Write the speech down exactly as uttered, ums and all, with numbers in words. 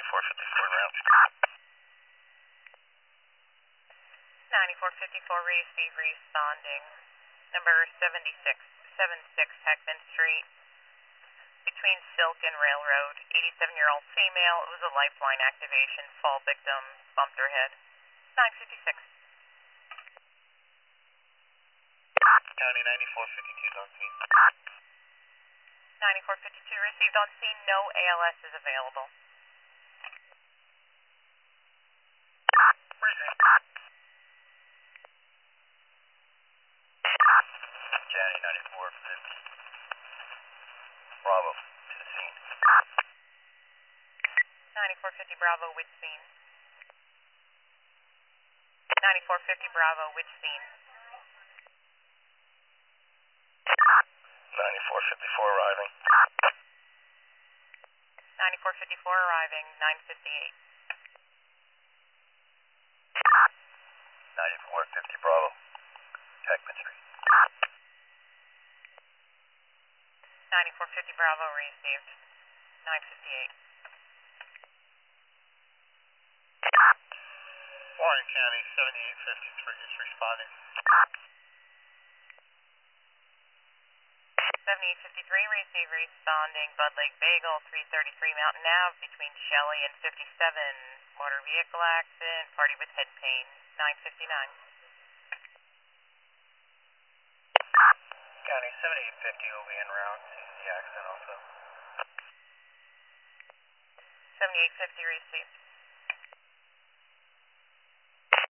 ninety-four fifty-four round. ninety-four fifty-four receive responding. Number seventy-six, seventy-six Heckman Street. Between Silk and Railroad, eighty-seven-year-old female. It was a lifeline activation. Fall victim bumped her head. nine fifty-six. County ninety-four fifty-two on scene. ninety-four fifty-two received on scene. No A L S is available. Received. County ninety-four fifty. Bravo to the scene. ninety-four fifty Bravo, which scene? ninety-four fifty Bravo, which scene? ninety-four fifty-four arriving. ninety-four fifty-four arriving, nine fifty-eight. ninety-four fifty Bravo. Heckman Street. ninety-four fifty Bravo received, nine fifty-eight. Warren County seventy-eight fifty-three is responding. seventy-eight fifty-three receive responding. Bud Lake Bagel, three thirty-three Mountain Ave between Shelley and fifty-seven. Motor vehicle accident, party with head pain, nine fifty-nine. County seventy-eight fifty will be en route. Sees the accident also. seventy-eight fifty received.